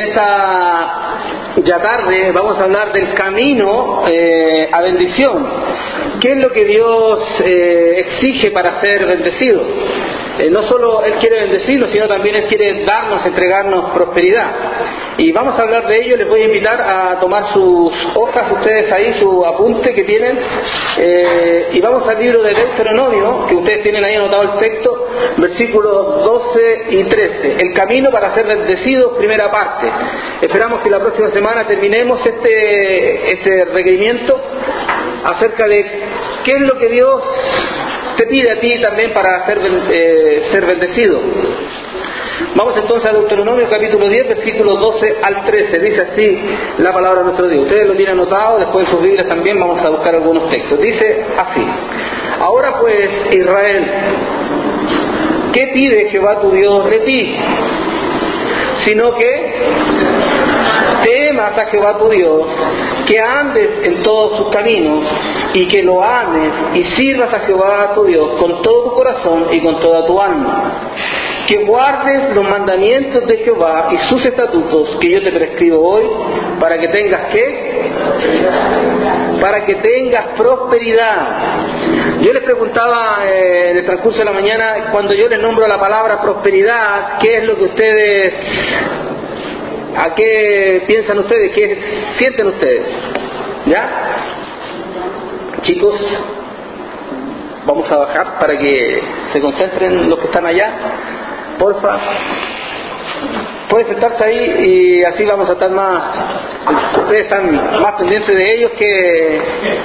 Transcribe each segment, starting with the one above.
Esta ya tarde vamos a hablar del camino a bendición. ¿Qué es lo que Dios exige para ser bendecido? No solo Él quiere bendecirnos, sino también Él quiere darnos, entregarnos prosperidad. Y vamos a hablar de ello. Les voy a invitar a tomar sus hojas, ustedes ahí, su apunte que tienen, y vamos al libro de Deuteronomio, que ustedes tienen ahí anotado el texto, versículos 12 y 13. El camino para ser bendecidos, primera parte. Esperamos que la próxima semana terminemos este requerimiento acerca de qué es lo que Dios te pide a ti también para ser bendecido. Vamos entonces a Deuteronomio capítulo 10, versículos 12 al 13. Dice así la palabra de nuestro Dios. Ustedes lo tienen anotado, después en sus Biblias también vamos a buscar algunos textos. Dice así: ahora pues, Israel, ¿qué pide Jehová tu Dios de ti? Sino que temas a Jehová tu Dios, que andes en todos sus caminos, y que lo ames y sirvas a Jehová tu Dios con todo tu corazón y con toda tu alma. Que guardes los mandamientos de Jehová y sus estatutos que yo te prescribo hoy, para que tengas ¿qué? Para que tengas prosperidad. Yo les preguntaba en el transcurso de la mañana, cuando yo les nombro la palabra prosperidad, ¿qué es lo que ustedes, a qué piensan ustedes, qué sienten ustedes? ¿Ya? Chicos, vamos a bajar para que se concentren los que están allá. Porfa, puedes sentarte ahí y así vamos a estar más. Ustedes están más pendientes de ellos que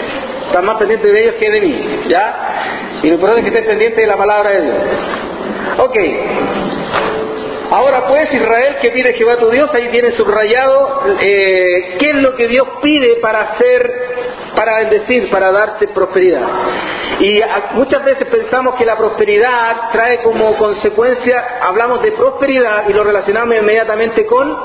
de mí, ¿ya? Y lo importante es que estén pendientes de la palabra de Dios. Ok. Ahora pues, Israel, ¿qué pide Jehová tu Dios? Ahí tiene subrayado qué es lo que Dios pide para bendecir, para darte prosperidad. Y muchas veces pensamos que la prosperidad trae como consecuencia, hablamos de prosperidad y lo relacionamos inmediatamente con...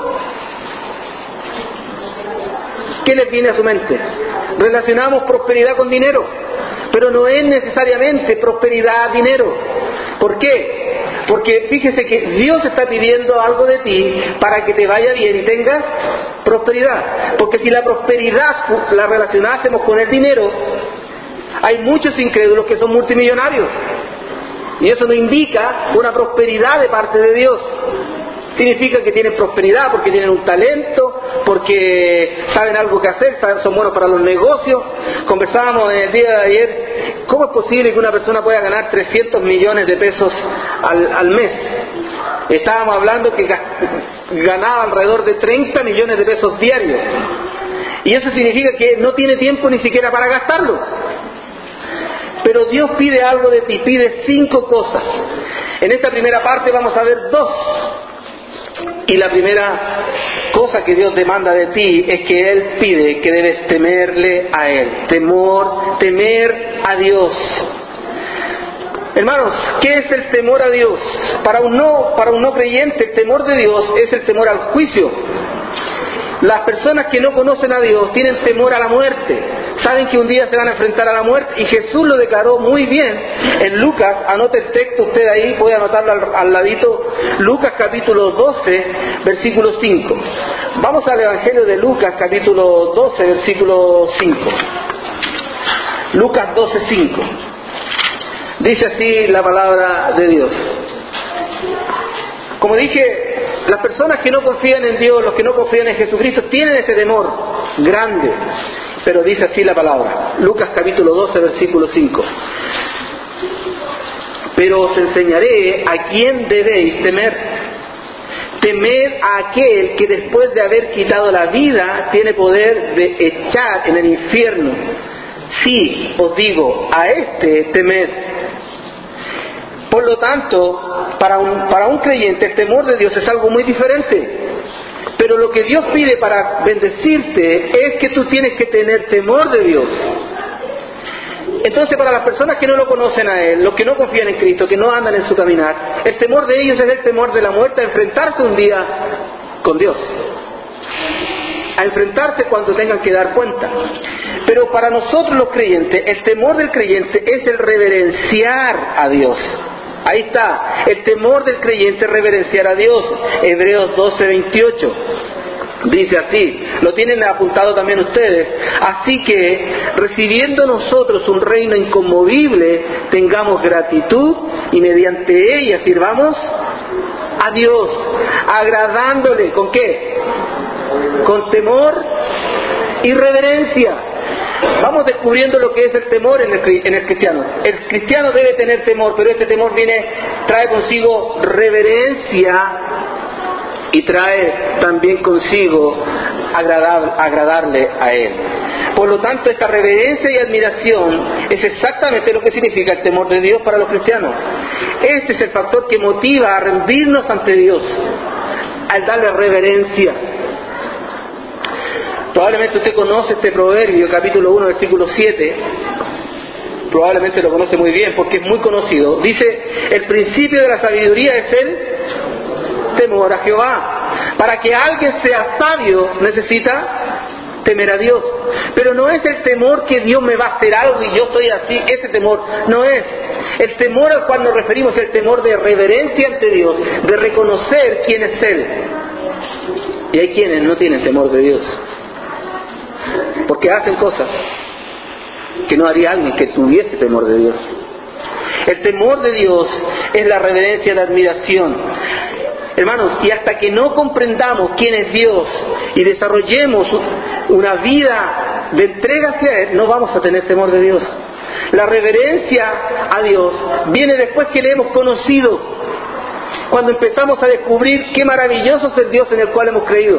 ¿Qué les viene a su mente? Relacionamos prosperidad con dinero, pero no es necesariamente prosperidad dinero. ¿Por qué? Porque fíjese que Dios está pidiendo algo de ti para que te vaya bien y tengas prosperidad. Porque si la prosperidad la relacionásemos con el dinero, hay muchos incrédulos que son multimillonarios. Y eso no indica una prosperidad de parte de Dios. Significa que tienen prosperidad porque tienen un talento, porque saben algo que hacer, son buenos para los negocios. Conversábamos en el día de ayer, ¿cómo es posible que una persona pueda ganar 300 millones de pesos al mes? Estábamos hablando que ganaba alrededor de 30 millones de pesos diarios. Y eso significa que no tiene tiempo ni siquiera para gastarlo. Pero Dios pide algo de ti, pide 5 cosas. En esta primera parte vamos a ver 2. Y la primera cosa que Dios demanda de ti es que Él pide que debes temerle a Él. Temer a Dios. Hermanos, ¿qué es el temor a Dios? Para un no creyente, el temor de Dios es el temor al juicio. Las personas que no conocen a Dios tienen temor a la muerte. Saben que un día se van a enfrentar a la muerte y Jesús lo declaró muy bien en Lucas. Anote el texto usted ahí, puede anotarlo al ladito. Lucas capítulo 12, versículo 5. Vamos al Evangelio de Lucas capítulo 12, versículo 5. Lucas 12, 5. Dice así la palabra de Dios. Como dije, las personas que no confían en Dios, los que no confían en Jesucristo, tienen ese temor grande. Pero dice así la palabra. Lucas capítulo 12, versículo 5. Pero os enseñaré a quién debéis temer. Temed a aquel que después de haber quitado la vida tiene poder de echar en el infierno. Sí, os digo, a este temed. Por lo tanto, para un creyente el temor de Dios es algo muy diferente. Pero lo que Dios pide para bendecirte es que tú tienes que tener temor de Dios. Entonces, para las personas que no lo conocen a Él, los que no confían en Cristo, que no andan en su caminar, el temor de ellos es el temor de la muerte, a enfrentarse un día con Dios. A enfrentarse cuando tengan que dar cuenta. Pero para nosotros los creyentes, el temor del creyente es el reverenciar a Dios. Ahí está, el temor del creyente es reverenciar a Dios. Hebreos 12:28. Dice así, lo tienen apuntado también ustedes: así que, recibiendo nosotros un reino inconmovible, tengamos gratitud y mediante ella sirvamos a Dios, agradándole, ¿con qué? Con temor y reverencia. Vamos descubriendo lo que es el temor en el cristiano. El cristiano debe tener temor, pero este temor trae consigo reverencia y trae también consigo agradarle a Él. Por lo tanto, esta reverencia y admiración es exactamente lo que significa el temor de Dios para los cristianos. Este es el factor que motiva a rendirnos ante Dios, al darle reverencia. Probablemente usted conoce este proverbio, capítulo 1, versículo 7. Probablemente lo conoce muy bien porque es muy conocido. Dice: el principio de la sabiduría es el temor a Jehová. Para que alguien sea sabio necesita temer a Dios. Pero no es el temor que Dios me va a hacer algo y yo estoy así. Ese temor no es. El temor al cual nos referimos es el temor de reverencia ante Dios, de reconocer quién es Él. Y hay quienes no tienen temor de Dios, porque hacen cosas que no haría alguien que tuviese temor de Dios. El temor de Dios es la reverencia, la admiración. Hermanos, y hasta que no comprendamos quién es Dios y desarrollemos una vida de entrega hacia Él, no vamos a tener temor de Dios. La reverencia a Dios viene después que le hemos conocido, cuando empezamos a descubrir qué maravilloso es el Dios en el cual hemos creído.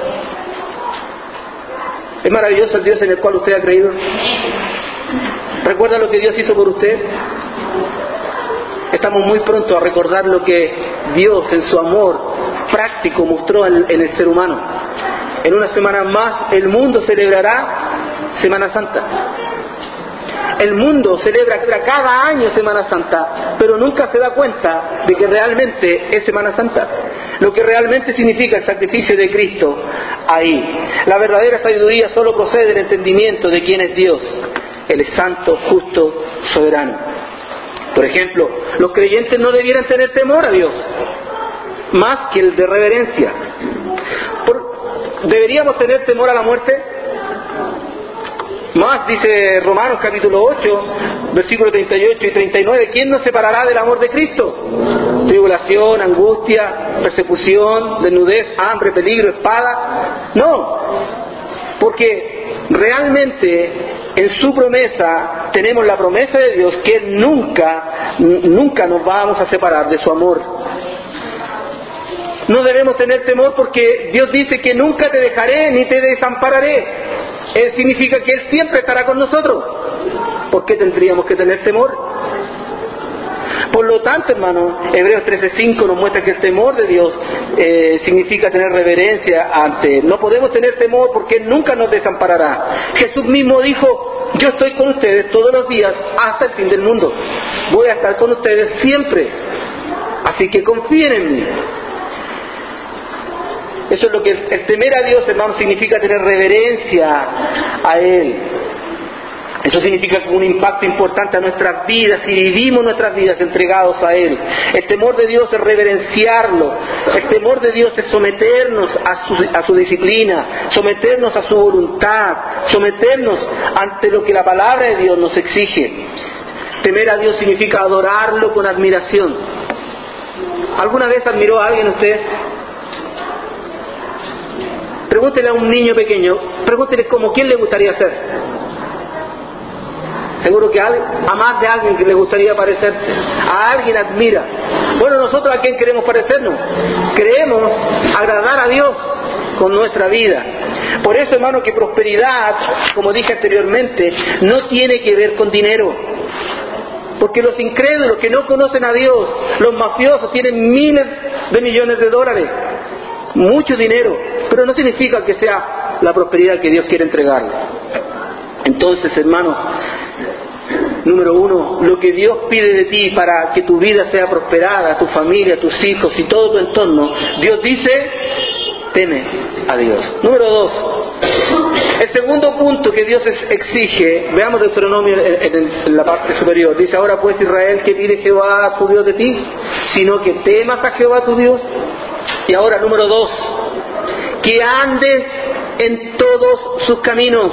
¿Es maravilloso el Dios en el cual usted ha creído? ¿Recuerda lo que Dios hizo por usted? Estamos muy pronto a recordar lo que Dios en su amor práctico mostró en el ser humano. En unas semanas más el mundo celebrará Semana Santa. El mundo celebra cada año Semana Santa, pero nunca se da cuenta de que realmente es Semana Santa. Lo que realmente significa el sacrificio de Cristo ahí. La verdadera sabiduría solo procede del entendimiento de quién es Dios. Él es santo, justo, soberano. Por ejemplo, los creyentes no debieran tener temor a Dios, más que el de reverencia. ¿Deberíamos tener temor a la muerte? Más, dice Romanos capítulo 8, versículos 38 y 39, ¿quién nos separará del amor de Cristo? Tribulación, angustia, persecución, desnudez, hambre, peligro, espada. No, porque realmente en su promesa tenemos la promesa de Dios que Él nunca nos vamos a separar de su amor. No debemos tener temor porque Dios dice que nunca te dejaré ni te desampararé. Él significa que Él siempre estará con nosotros. ¿Por qué tendríamos que tener temor? Por lo tanto, hermano, Hebreos 13:5 nos muestra que el temor de Dios significa tener reverencia ante Él. No podemos tener temor porque Él nunca nos desamparará. Jesús mismo dijo: yo estoy con ustedes todos los días hasta el fin del mundo. Voy a estar con ustedes siempre. Así que confíen en mí. Eso es lo que el temer a Dios, hermano, significa tener reverencia a Él. Eso significa un impacto importante a nuestras vidas y vivimos nuestras vidas entregados a Él. El temor de Dios es reverenciarlo. El temor de Dios es someternos a su disciplina, someternos a su voluntad, someternos ante lo que la palabra de Dios nos exige. Temer a Dios significa adorarlo con admiración. ¿Alguna vez admiró a alguien usted? Pregúntele a un niño pequeño, pregúntele como quién le gustaría ser. Seguro que a más de alguien que le gustaría parecerse. A alguien admira. Bueno, nosotros ¿a quién queremos parecernos? Queremos agradar a Dios con nuestra vida. Por eso, hermano, que prosperidad, como dije anteriormente, no tiene que ver con dinero. Porque los incrédulos que no conocen a Dios, los mafiosos, tienen miles de millones de dólares. Mucho dinero, pero no significa que sea la prosperidad que Dios quiere entregarle. Entonces, hermanos, número uno, lo que Dios pide de ti para que tu vida sea prosperada, tu familia, tus hijos y todo tu entorno, Dios dice: teme a Dios. Número dos, el segundo punto que Dios exige, veamos Deuteronomio en la parte superior, dice: ahora pues Israel, ¿qué pide Jehová tu Dios de ti? Sino que temas a Jehová tu Dios. Y ahora, número dos, que andes en todos sus caminos.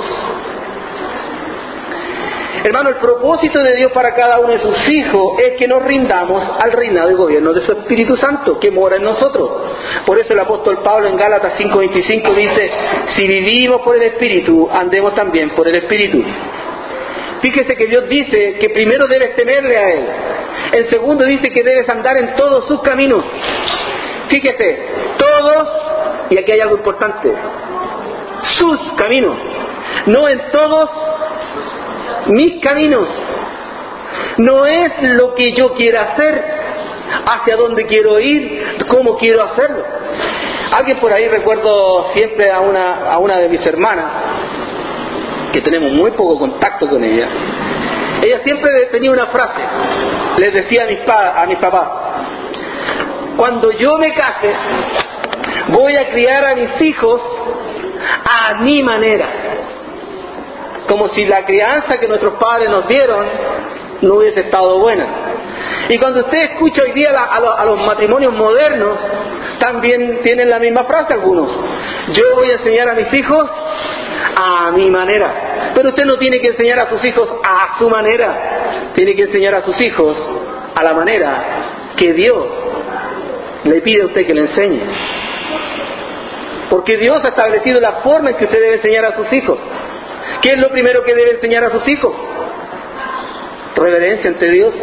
Hermano, el propósito de Dios para cada uno de sus hijos es que nos rindamos al reinado y gobierno de su Espíritu Santo que mora en nosotros. Por eso el apóstol Pablo en Gálatas 5:25 dice: si vivimos por el Espíritu, andemos también por el Espíritu. Fíjese que Dios dice que primero debes temerle a Él. En segundo dice que debes andar en todos sus caminos. Fíjese, todos, y aquí hay algo importante, sus caminos, no en todos mis caminos. No es lo que yo quiera hacer, hacia dónde quiero ir, cómo quiero hacerlo. Alguien por ahí, recuerdo siempre a una de mis hermanas, que tenemos muy poco contacto con ella. Ella siempre tenía una frase, les decía a mis papás: cuando yo me case, voy a criar a mis hijos a mi manera. Como si la crianza que nuestros padres nos dieron no hubiese estado buena. Y cuando usted escucha hoy día a los matrimonios modernos, también tienen la misma frase algunos: yo voy a enseñar a mis hijos a mi manera. Pero usted no tiene que enseñar a sus hijos a su manera, tiene que enseñar a sus hijos a la manera que Dios le pide a usted que le enseñe. Porque Dios ha establecido la forma en que usted debe enseñar a sus hijos. ¿Qué es lo primero que debe enseñar a sus hijos? Reverencia ante Dios.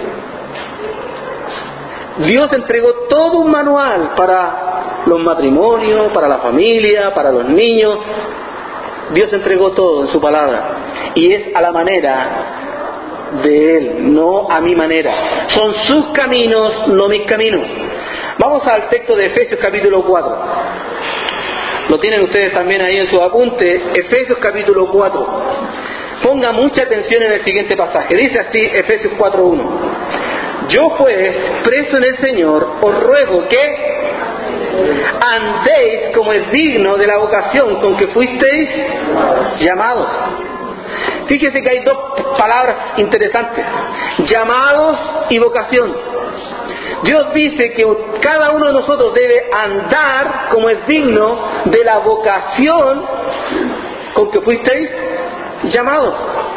Dios entregó todo un manual para los matrimonios, para la familia, para los niños. Dios entregó todo en su palabra. Y es a la manera de Él, no a mi manera. Son sus caminos, no mis caminos. Vamos al texto de Efesios capítulo 4. Lo tienen ustedes también ahí en su apunte. Efesios capítulo 4. Ponga mucha atención en el siguiente pasaje. Dice así Efesios 4:1. Yo pues, preso en el Señor, os ruego que andéis como es digno de la vocación con que fuisteis llamados. Fíjese que hay dos palabras interesantes: llamados y vocación. Dios dice que cada uno de nosotros debe andar como es digno de la vocación con que fuisteis llamados.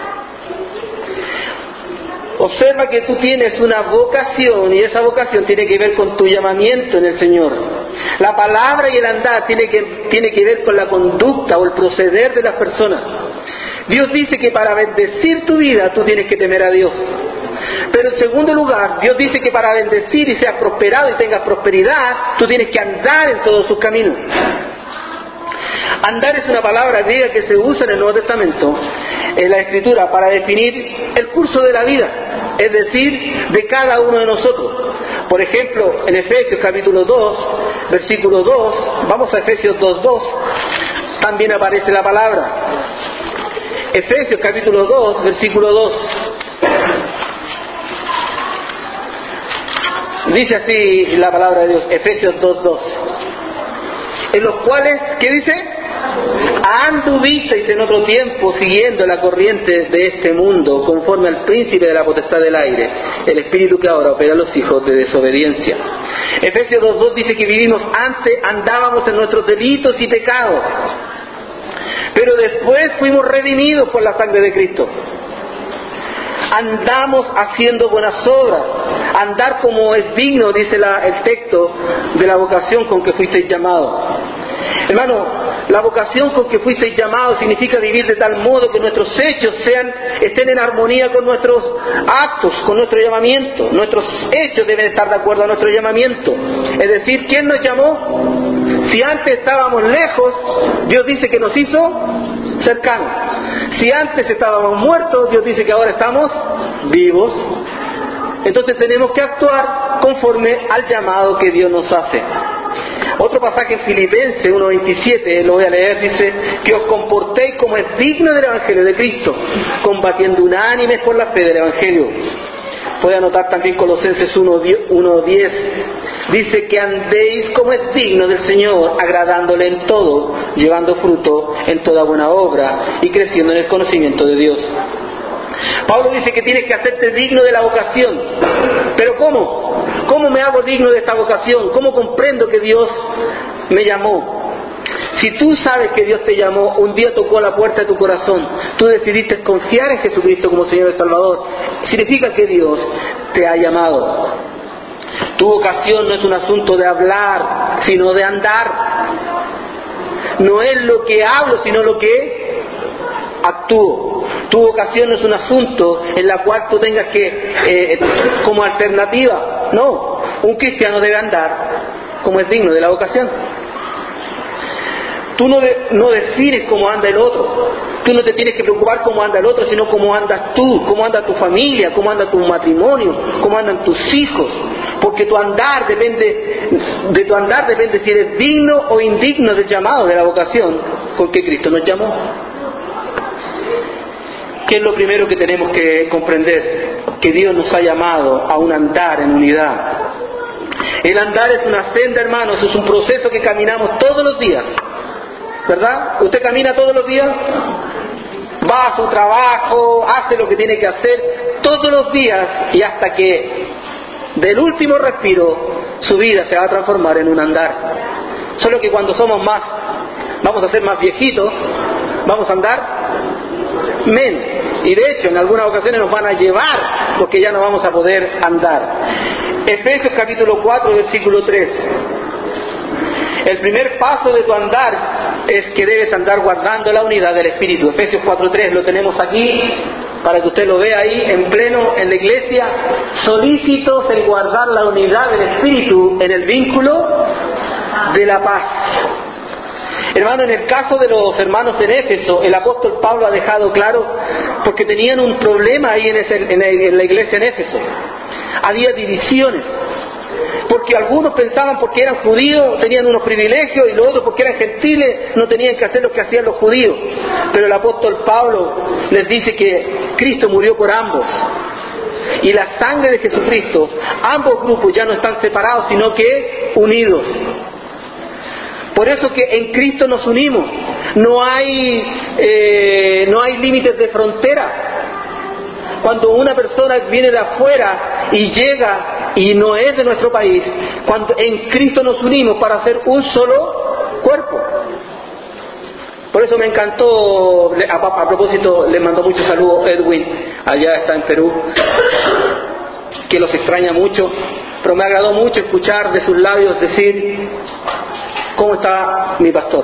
Observa que tú tienes una vocación y esa vocación tiene que ver con tu llamamiento en el Señor. La palabra y el andar tiene que ver con la conducta o el proceder de las personas. Dios dice que para bendecir tu vida tú tienes que temer a Dios. Pero en segundo lugar, Dios dice que para bendecir y seas prosperado y tengas prosperidad, tú tienes que andar en todos sus caminos. Andar es una palabra griega que se usa en el Nuevo Testamento, en la Escritura, para definir el curso de la vida, es decir, de cada uno de nosotros. Por ejemplo, en Efesios capítulo 2, versículo 2, vamos a Efesios 2:2, también aparece la palabra. Efesios capítulo 2, versículo 2. Dice así la palabra de Dios, Efesios 2:2. En los cuales, ¿qué dice? Anduvisteis en otro tiempo siguiendo la corriente de este mundo, conforme al príncipe de la potestad del aire, el espíritu que ahora opera a los hijos de desobediencia. Efesios 2:2 dice que vivimos antes, andábamos en nuestros delitos y pecados, pero después fuimos redimidos por la sangre de Cristo. Andamos haciendo buenas obras, andar como es digno, dice el texto, de la vocación con que fuisteis llamados. Hermano, la vocación con que fuisteis llamados significa vivir de tal modo que nuestros hechos estén en armonía con nuestros actos, con nuestro llamamiento. Nuestros hechos deben estar de acuerdo a nuestro llamamiento. Es decir, ¿quién nos llamó? Si antes estábamos lejos, Dios dice que nos hizo cercanos. Si antes estábamos muertos, Dios dice que ahora estamos vivos. Entonces tenemos que actuar conforme al llamado que Dios nos hace. Otro pasaje en Filipenses 1:27, lo voy a leer, dice: que os comportéis como es digno del Evangelio de Cristo, combatiendo unánimes por la fe del Evangelio. Puede anotar también Colosenses 1:10, dice que andéis como es digno del Señor, agradándole en todo, llevando fruto en toda buena obra y creciendo en el conocimiento de Dios. Pablo dice que tienes que hacerte digno de la vocación. ¿Pero cómo? ¿Cómo me hago digno de esta vocación? ¿Cómo comprendo que Dios me llamó? Si tú sabes que Dios te llamó, un día tocó a la puerta de tu corazón, tú decidiste confiar en Jesucristo como Señor y Salvador, significa que Dios te ha llamado. Tu vocación no es un asunto de hablar, sino de andar. No es lo que hablo, sino lo que actúo. Tu vocación no es un asunto en la cual tú tengas que, como alternativa. No, un cristiano debe andar como es digno de la vocación. Tú no defines cómo anda el otro. Tú no te tienes que preocupar cómo anda el otro, sino cómo andas tú, cómo anda tu familia, cómo anda tu matrimonio, cómo andan tus hijos. Porque tu andar depende si eres digno o indigno del llamado, de la vocación con que Cristo nos llamó. ¿Qué es lo primero que tenemos que comprender? Que Dios nos ha llamado a un andar en unidad. El andar es una senda, hermanos, es un proceso que caminamos todos los días. ¿Verdad? ¿Usted camina todos los días? Va a su trabajo, hace lo que tiene que hacer todos los días y hasta que del último respiro su vida se va a transformar en un andar. Solo que cuando vamos a ser más viejitos, vamos a andar menos. Y de hecho en algunas ocasiones nos van a llevar porque ya no vamos a poder andar. Efesios capítulo 4 versículo 3. El primer paso de tu andar es que debes andar guardando la unidad del Espíritu. Efesios 4:3 lo tenemos aquí para que usted lo vea ahí en pleno en la iglesia. Solícitos en guardar la unidad del Espíritu en el vínculo de la paz. Hermano, en el caso de los hermanos en Éfeso, el apóstol Pablo ha dejado claro, porque tenían un problema ahí en la iglesia en Éfeso. Había divisiones. Porque algunos pensaban porque eran judíos tenían unos privilegios y los otros porque eran gentiles no tenían que hacer lo que hacían los judíos. Pero el apóstol Pablo les dice que Cristo murió por ambos. Y la sangre de Jesucristo, ambos grupos ya no están separados sino que unidos. Por eso que en Cristo nos unimos. No hay límites de frontera. Cuando una persona viene de afuera y llega y no es de nuestro país, cuando en Cristo nos unimos para hacer un solo cuerpo. Por eso me encantó, a propósito, le mandó muchos saludos Edwin, allá está en Perú, que los extraña mucho, pero me agradó mucho escuchar de sus labios decir, ¿cómo está mi pastor?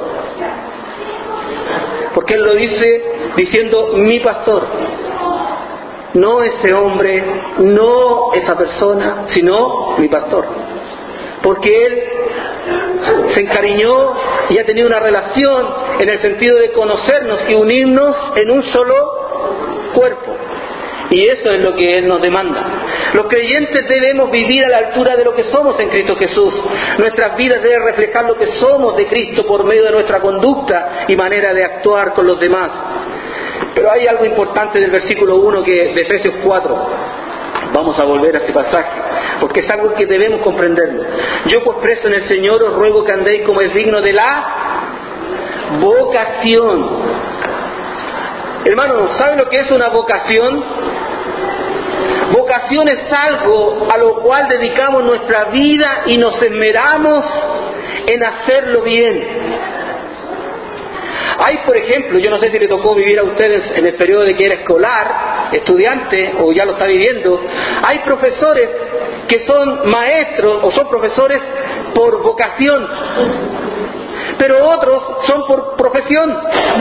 Porque él lo dice diciendo, mi pastor. No ese hombre, no esa persona, sino mi pastor. Porque él se encariñó y ha tenido una relación en el sentido de conocernos y unirnos en un solo cuerpo. Y eso es lo que Él nos demanda. Los creyentes debemos vivir a la altura de lo que somos en Cristo Jesús. Nuestras vidas deben reflejar lo que somos de Cristo por medio de nuestra conducta y manera de actuar con los demás. Pero hay algo importante del versículo 1 de Efesios 4. Vamos a volver a este pasaje, porque es algo que debemos comprenderlo. Yo pues preso en el Señor os ruego que andéis como es digno de la vocación. Hermanos, ¿saben lo que es una vocación? Vocación es algo a lo cual dedicamos nuestra vida y nos esmeramos en hacerlo bien. Hay, por ejemplo, yo no sé si le tocó vivir a ustedes en el periodo de que era escolar, estudiante, o ya lo está viviendo. Hay profesores que son maestros o son profesores por vocación, pero otros son por profesión.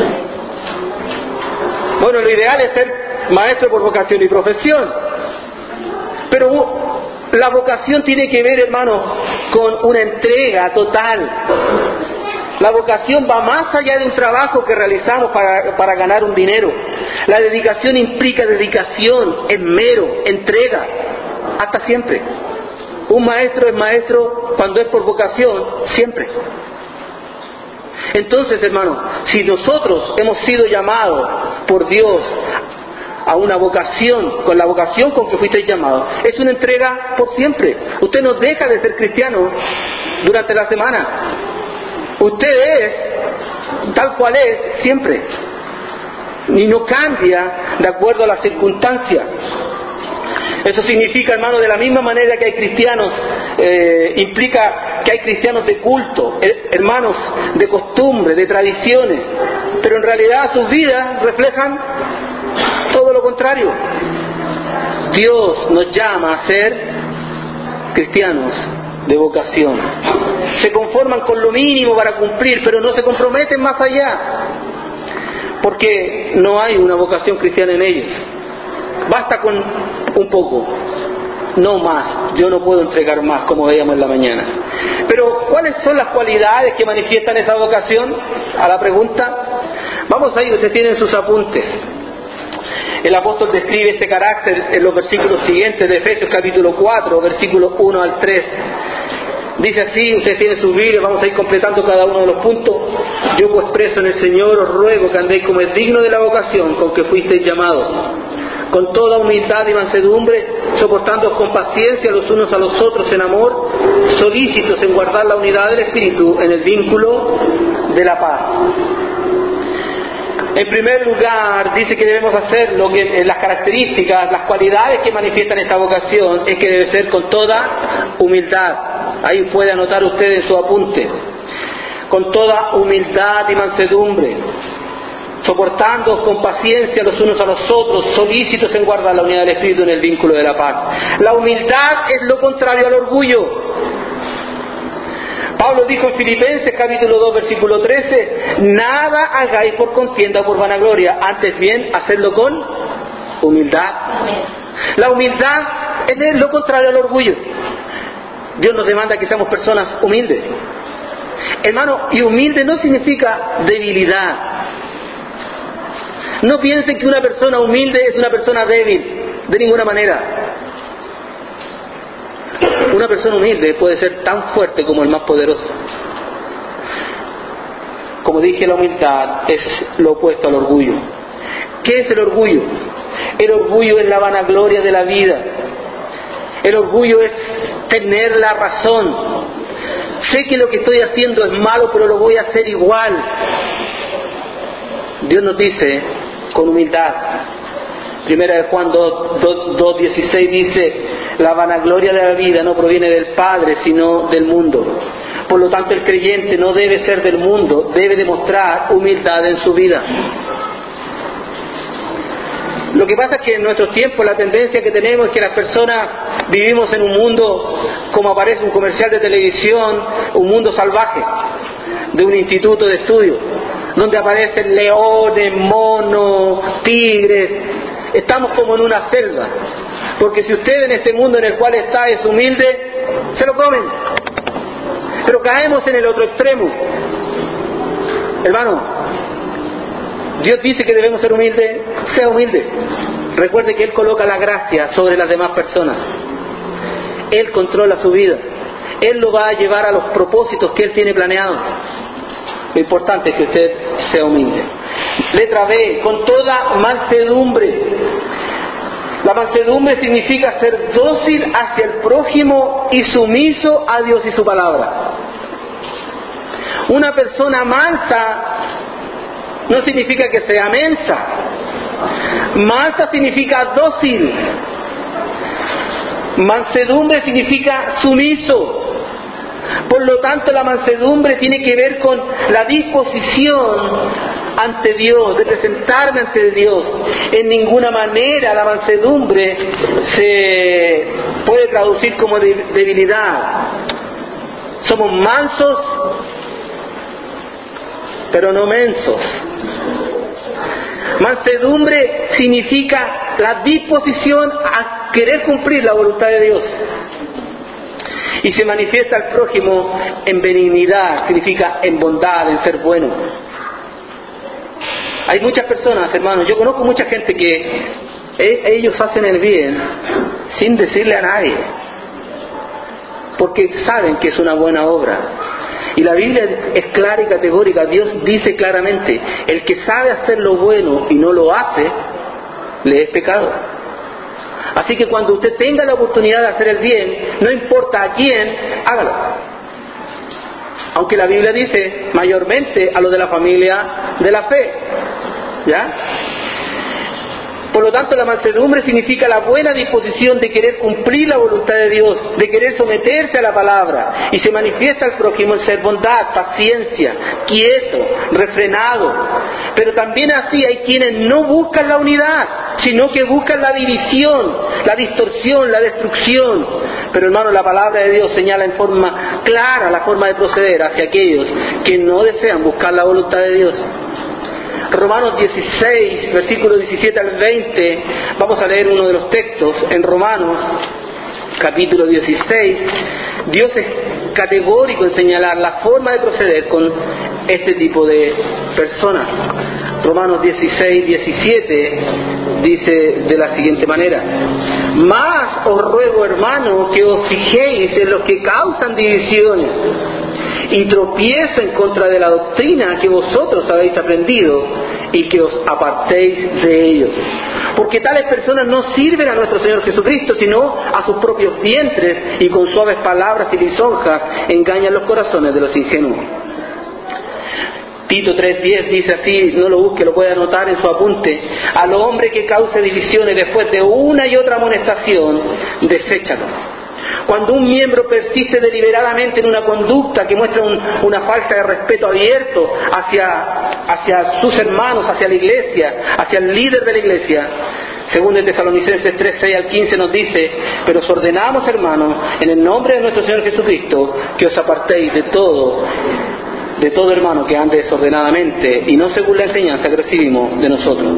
Bueno, lo ideal es ser maestro por vocación y profesión, pero la vocación tiene que ver, hermano, con una entrega total. La vocación va más allá de un trabajo que realizamos para ganar un dinero. La dedicación implica dedicación, esmero, entrega, hasta siempre. Un maestro es maestro cuando es por vocación, siempre. Entonces, hermano, si nosotros hemos sido llamados por Dios a una vocación, con la vocación con que fuisteis llamados, es una entrega por siempre. Usted no deja de ser cristiano durante la semana. Usted es tal cual es siempre y no cambia de acuerdo a las circunstancias. Eso significa, hermano, de la misma manera que hay cristianos, implica que hay cristianos de culto, hermanos de costumbre, de tradiciones, pero en realidad sus vidas reflejan todo lo contrario. Dios nos llama a ser cristianos de vocación. Se conforman con lo mínimo para cumplir, pero no se comprometen más allá, porque no hay una vocación cristiana en ellos. Basta con un poco, no más. Yo no puedo entregar más, como veíamos en la mañana. Pero ¿cuáles son las cualidades que manifiestan esa vocación? A la pregunta, vamos ahí, ustedes tienen sus apuntes. El apóstol describe este carácter en los versículos siguientes de Efesios capítulo 4, versículos 1 al 3. Dice así, ustedes tienen sus Biblias, vamos a ir completando cada uno de los puntos. Yo pues preso en el Señor os ruego que andéis como es digno de la vocación con que fuisteis llamados, con toda humildad y mansedumbre, soportándoos con paciencia los unos a los otros en amor, solícitos en guardar la unidad del Espíritu en el vínculo de la paz. En primer lugar, dice que debemos hacer lo que las características, las cualidades que manifiestan esta vocación es que debe ser con toda humildad. Ahí puede anotar usted en su apunte. Con toda humildad y mansedumbre, soportando con paciencia los unos a los otros, solícitos en guardar la unidad del Espíritu en el vínculo de la paz. La humildad es lo contrario al orgullo. Pablo dijo en Filipenses capítulo 2 versículo 13, nada hagáis por contienda o por vanagloria, antes bien hacedlo con humildad. La humildad es lo contrario al orgullo. Dios nos demanda que seamos personas humildes. Hermano, y humilde no significa debilidad. No piensen que una persona humilde es una persona débil, de ninguna manera. Una persona humilde puede ser tan fuerte como el más poderoso. Como dije, la humildad es lo opuesto al orgullo. ¿Qué es el orgullo? El orgullo es la vanagloria de la vida. El orgullo es tener la razón. Sé que lo que estoy haciendo es malo, pero lo voy a hacer igual. Dios nos dice con humildad. Primera de Juan 2:16 dice, la vanagloria de la vida no proviene del Padre, sino del mundo. Por lo tanto, el creyente no debe ser del mundo, debe demostrar humildad en su vida. Lo que pasa es que en nuestros tiempos la tendencia que tenemos es que las personas vivimos en un mundo, como aparece un comercial de televisión, un mundo salvaje, de un instituto de estudio, donde aparecen leones, monos, tigres. Estamos como en una selva, porque si usted en este mundo en el cual está es humilde, se lo comen. Pero caemos en el otro extremo. Hermano, Dios dice que debemos ser humildes, sea humilde. Recuerde que Él coloca la gracia sobre las demás personas. Él controla su vida. Él lo va a llevar a los propósitos que Él tiene planeados. Lo importante es que usted sea humilde. Letra B, con toda mansedumbre. La mansedumbre significa ser dócil hacia el prójimo y sumiso a Dios y su palabra. Una persona mansa no significa que sea mensa. Mansa significa dócil. Mansedumbre significa sumiso. Por lo tanto, la mansedumbre tiene que ver con la disposición ante Dios, de presentarme ante Dios. En ninguna manera la mansedumbre se puede traducir como debilidad. Somos mansos, pero no mensos. Mansedumbre significa la disposición a querer cumplir la voluntad de Dios. Y se manifiesta al prójimo en benignidad, significa en bondad, en ser bueno. Hay muchas personas, hermanos, yo conozco mucha gente que ellos hacen el bien sin decirle a nadie, porque saben que es una buena obra. Y la Biblia es clara y categórica. Dios dice claramente, el que sabe hacer lo bueno y no lo hace, le es pecado. Así que cuando usted tenga la oportunidad de hacer el bien, no importa a quién, hágalo. Aunque la Biblia dice mayormente a los de la familia de la fe. ¿Ya? Por lo tanto, la mansedumbre significa la buena disposición de querer cumplir la voluntad de Dios, de querer someterse a la palabra, y se manifiesta al prójimo en ser bondad, paciencia, quieto, refrenado. Pero también así hay quienes no buscan la unidad, sino que buscan la división, la distorsión, la destrucción. Pero hermano, la palabra de Dios señala en forma clara la forma de proceder hacia aquellos que no desean buscar la voluntad de Dios. Romanos 16, versículos 17 al 20, vamos a leer uno de los textos. En Romanos, capítulo 16, Dios es categórico en señalar la forma de proceder con este tipo de personas. Romanos 16, 17 dice de la siguiente manera: Mas os ruego, hermano, que os fijéis en los que causan divisiones y tropiecen contra de la doctrina que vosotros habéis aprendido, y que os apartéis de ellos. Porque tales personas no sirven a nuestro Señor Jesucristo, sino a sus propios vientres, y con suaves palabras y lisonjas engañan los corazones de los ingenuos. Tito 3:10 dice así, no lo busque, lo puede anotar en su apunte: al hombre que cause divisiones después de una y otra amonestación, deséchalo. Cuando un miembro persiste deliberadamente en una conducta que muestra una falta de respeto abierto hacia sus hermanos, hacia la iglesia, hacia el líder de la iglesia, según de Tesalonicenses 3:6 al 15 nos dice: pero os ordenamos, hermanos, en el nombre de nuestro Señor Jesucristo, que os apartéis de todo hermano que ande desordenadamente y no según la enseñanza que recibimos de nosotros.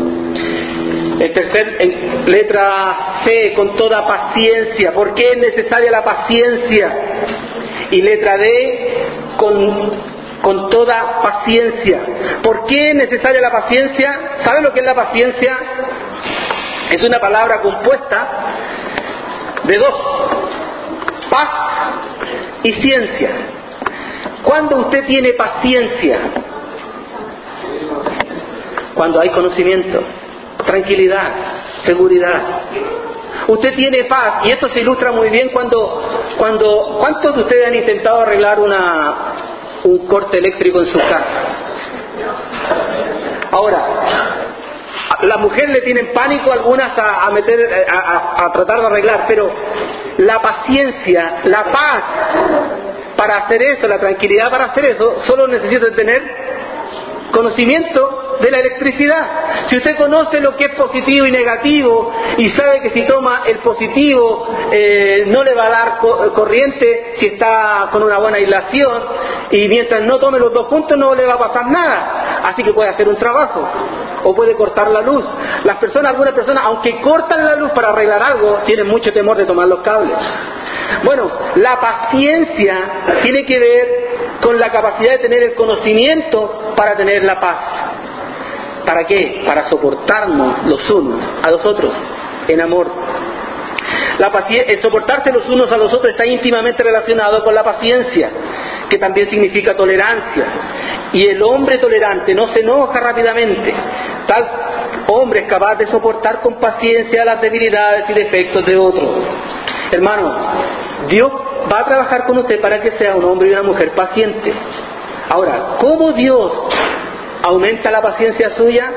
En letra C, con toda paciencia. ¿Por qué es necesaria la paciencia? Y letra D, con toda paciencia. ¿Por qué es necesaria la paciencia? ¿Sabe lo que es la paciencia? Es una palabra compuesta de dos: paz y ciencia. ¿Cuándo usted tiene paciencia? Cuando hay conocimiento, tranquilidad, seguridad. Usted tiene paz, y esto se ilustra muy bien cuando ¿cuántos de ustedes han intentado arreglar un corte eléctrico en su casa? Ahora, las mujeres le tienen pánico algunas a tratar de arreglar, pero la paciencia, la paz para hacer eso, la tranquilidad para hacer eso, solo necesita tener conocimiento de la electricidad. Si usted conoce lo que es positivo y negativo y sabe que si toma el positivo no le va a dar corriente si está con una buena aislación, y mientras no tome los dos juntos no le va a pasar nada, así que puede hacer un trabajo o puede cortar la luz. Algunas personas, aunque cortan la luz para arreglar algo, tienen mucho temor de tomar los cables. Bueno, la paciencia tiene que ver con la capacidad de tener el conocimiento para tener la paz. ¿Para qué? Para soportarnos los unos a los otros en amor. El soportarse los unos a los otros está íntimamente relacionado con la paciencia, que también significa tolerancia. Y el hombre tolerante no se enoja rápidamente. Tal hombre es capaz de soportar con paciencia las debilidades y defectos de otros. Hermano, Dios va a trabajar con usted para que sea un hombre y una mujer paciente. Ahora, ¿cómo Dios aumenta la paciencia suya?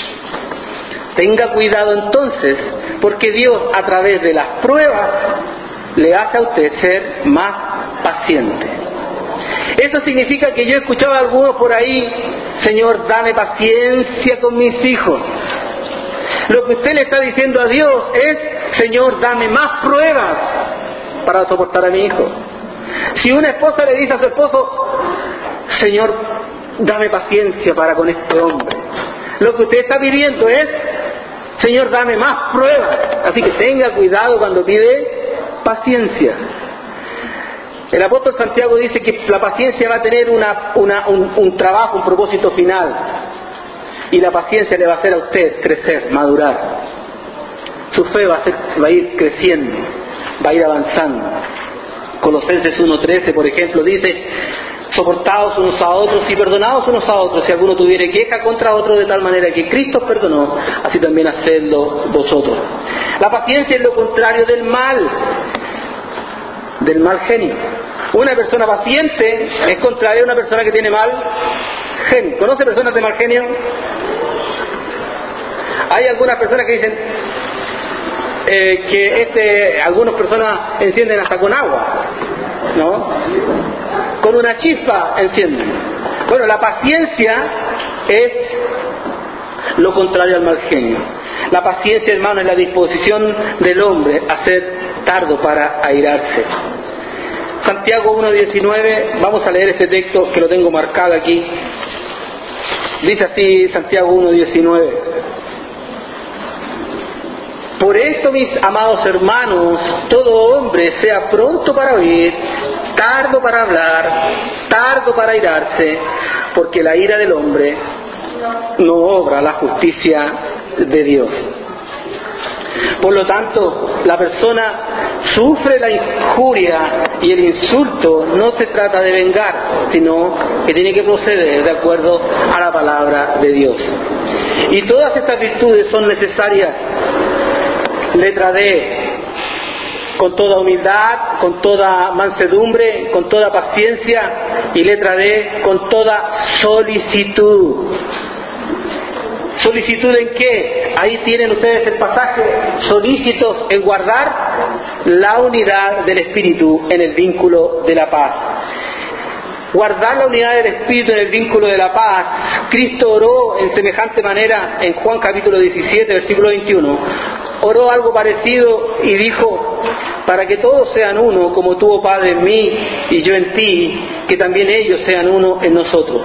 Tenga cuidado entonces, porque Dios a través de las pruebas le hace a usted ser más paciente. Eso significa que yo he escuchado a algunos por ahí: Señor, dame paciencia con mis hijos. Lo que usted le está diciendo a Dios es: Señor, dame más pruebas para soportar a mi hijo. Si una esposa le dice a su esposo: Señor, dame paciencia para con este hombre, lo que usted está pidiendo es: Señor, dame más pruebas. Así que tenga cuidado cuando pide paciencia. El apóstol Santiago dice que la paciencia va a tener un trabajo, un propósito final. Y la paciencia le va a hacer a usted crecer, madurar. Su fe va a ir creciendo, va a ir avanzando. Colosenses 1:13, por ejemplo, dice: soportaos unos a otros y perdonaos unos a otros, si alguno tuviere queja contra otro, de tal manera que Cristo os perdonó, así también hacedlo vosotros. La paciencia es lo contrario del mal genio. Una persona paciente es contraria a una persona que tiene mal genio. ¿Conoce personas de mal genio? Hay algunas personas que dicen que algunas personas encienden hasta con agua, ¿no? Con una chispa encienden. Bueno, la paciencia es lo contrario al mal genio. La paciencia, hermano, es la disposición del hombre a ser tardo para airarse. Santiago 1:19, vamos a leer este texto que lo tengo marcado aquí. Dice así Santiago 1:19: por esto, mis amados hermanos, todo hombre sea pronto para oír, tardo para hablar, tardo para airarse, porque la ira del hombre no obra la justicia de Dios. Por lo tanto, la persona sufre la injuria y el insulto. No se trata de vengar, sino que tiene que proceder de acuerdo a la palabra de Dios. Y todas estas virtudes son necesarias. Letra D: con toda humildad, con toda mansedumbre, con toda paciencia. Y letra D: con toda solicitud. ¿Solicitud en qué? Ahí tienen ustedes el pasaje: solícitos en guardar la unidad del Espíritu en el vínculo de la paz. Guardar la unidad del Espíritu en el vínculo de la paz. Cristo oró en semejante manera en Juan capítulo 17, versículo 21. Oró algo parecido y dijo: para que todos sean uno, como tú, oh Padre, en mí y yo en ti, que también ellos sean uno en nosotros.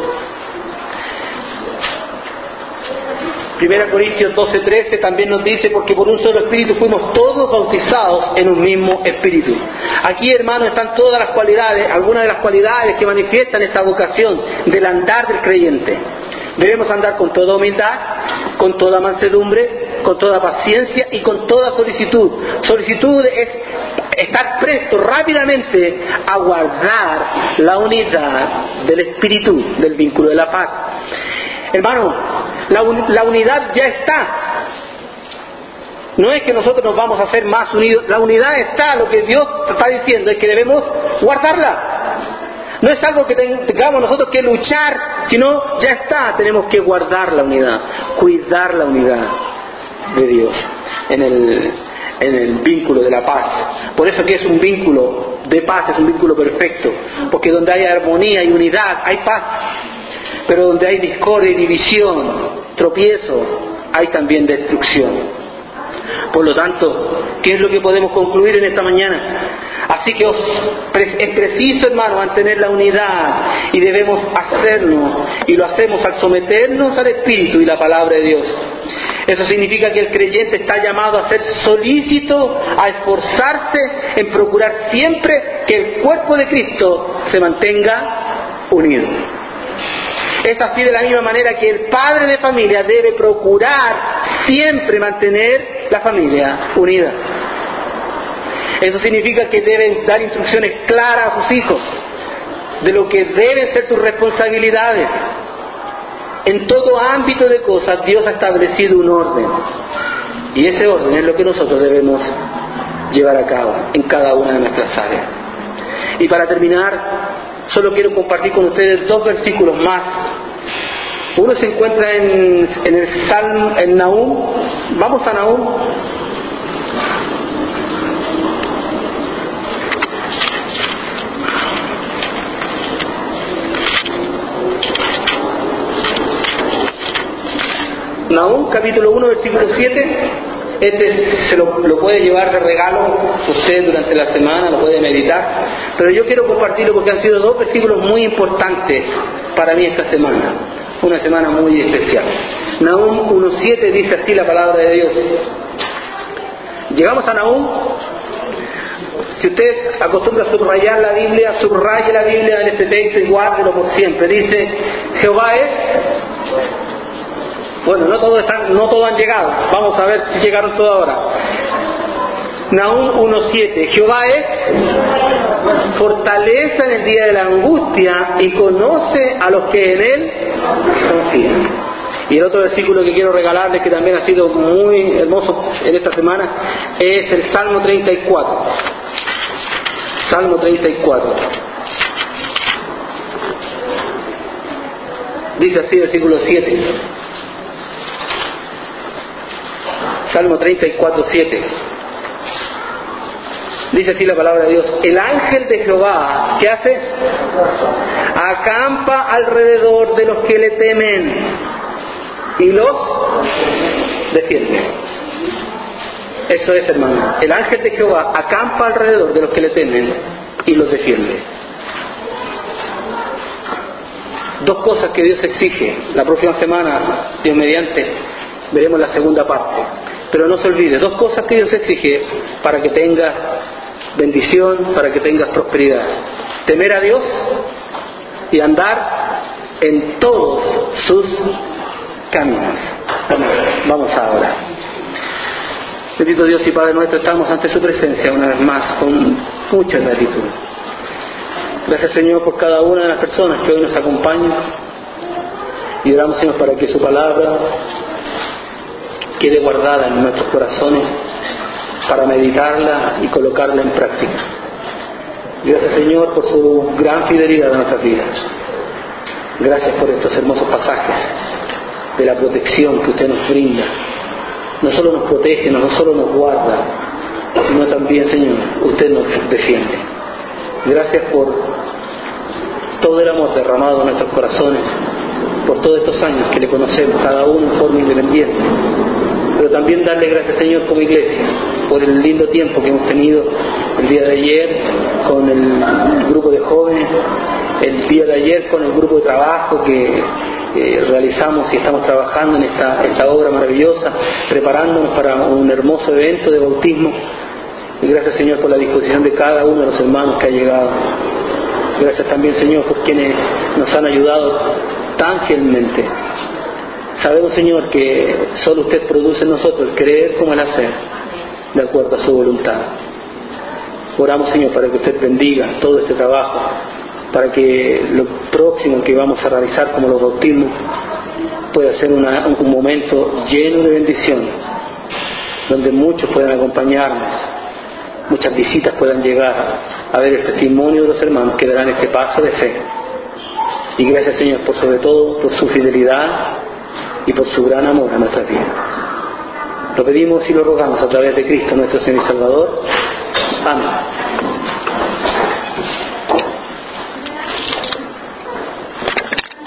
1 Corintios 12:13 también nos dice: porque por un solo Espíritu fuimos todos bautizados en un mismo Espíritu. Aquí, hermanos, están todas las cualidades, algunas de las cualidades que manifiestan esta vocación del andar del creyente. Debemos andar con toda humildad, con toda mansedumbre, con toda paciencia y con toda solicitud. Solicitud es estar presto rápidamente a guardar la unidad del Espíritu, del vínculo de la paz. Hermano, la unidad ya está. No es que nosotros nos vamos a hacer más unidos. La unidad está. Lo que Dios está diciendo es que debemos guardarla. No es algo que tengamos nosotros que luchar, sino ya está. Tenemos que guardar la unidad, cuidar la unidad de Dios en el vínculo de la paz. Por eso que es un vínculo de paz, es un vínculo perfecto. Porque donde hay armonía y unidad, hay paz. Pero donde hay discordia y división, tropiezo, hay también destrucción. Por lo tanto, ¿qué es lo que podemos concluir en esta mañana? Así que es preciso, hermano, mantener la unidad, y debemos hacerlo, y lo hacemos al someternos al Espíritu y la palabra de Dios. Eso significa que el creyente está llamado a ser solícito, a esforzarse en procurar siempre que el cuerpo de Cristo se mantenga unido. Es así de la misma manera que el padre de familia debe procurar siempre mantener la familia unida. Eso significa que deben dar instrucciones claras a sus hijos de lo que deben ser sus responsabilidades. En todo ámbito de cosas Dios ha establecido un orden, y ese orden es lo que nosotros debemos llevar a cabo en cada una de nuestras áreas. Y para terminar, solo quiero compartir con ustedes 2 versículos más. Uno se encuentra en el Salmo, en Nahum. Vamos a Nahum. Nahum capítulo 1, versículo 7. Este se lo puede llevar de regalo usted durante la semana, lo puede meditar, pero yo quiero compartirlo porque han sido 2 versículos muy importantes para mí esta semana, una semana muy especial. Nahum 1:7 dice así la palabra de Dios. Llegamos a Nahum. Si usted acostumbra a subrayar la Biblia, subraye la Biblia en este texto y guárdelo por siempre. Dice: Jehová es... Bueno, no todos han llegado. Vamos a ver si llegaron todos ahora. Nahum 1:7. Jehová es fortaleza en el día de la angustia y conoce a los que en él confían. Y el otro versículo que quiero regalarles, que también ha sido muy hermoso en esta semana, es el Salmo 34. Salmo 34. Dice así, versículo 7. Salmo 34:7. Dice así la palabra de Dios: el ángel de Jehová, ¿qué hace? Acampa alrededor de los que le temen y los defiende. Eso es, hermano. El ángel de Jehová acampa alrededor de los que le temen y los defiende. Dos cosas que Dios exige. La próxima semana, Dios mediante, veremos la segunda parte. Pero no se olvide, dos cosas que Dios exige para que tengas bendición, para que tengas prosperidad: temer a Dios y andar en todos sus caminos. Vamos ahora. Bendito Dios y Padre nuestro, estamos ante su presencia una vez más con mucha gratitud. Gracias, Señor, por cada una de las personas que hoy nos acompañan, y oramos, Señor, para que su palabra quede guardada en nuestros corazones para meditarla y colocarla en práctica. Gracias, Señor, por su gran fidelidad a nuestras vidas. Gracias por estos hermosos pasajes de la protección que usted nos brinda. No solo nos protege, no solo nos guarda, sino también, Señor, usted nos defiende. Gracias por todo el amor derramado en nuestros corazones, por todos estos años que le conocemos, cada uno en forma independiente. Pero también darle gracias, Señor, como iglesia, por el lindo tiempo que hemos tenido el día de ayer con el grupo de jóvenes, el día de ayer con el grupo de trabajo que realizamos y estamos trabajando en esta obra maravillosa, preparándonos para un hermoso evento de bautismo. Y gracias, Señor, por la disposición de cada uno de los hermanos que ha llegado. Gracias también, Señor, por quienes nos han ayudado tan fielmente. Sabemos, Señor, que solo usted produce en nosotros el creer como el hacer, de acuerdo a su voluntad. Oramos, Señor, para que usted bendiga todo este trabajo, para que lo próximo que vamos a realizar, como los bautismos, pueda ser un momento lleno de bendición, donde muchos puedan acompañarnos, muchas visitas puedan llegar a ver el testimonio de los hermanos que darán este paso de fe. Y gracias, Señor, por sobre todo por su fidelidad y por su gran amor a nuestras vidas. Lo pedimos y lo rogamos a través de Cristo, nuestro Señor y Salvador. Amén.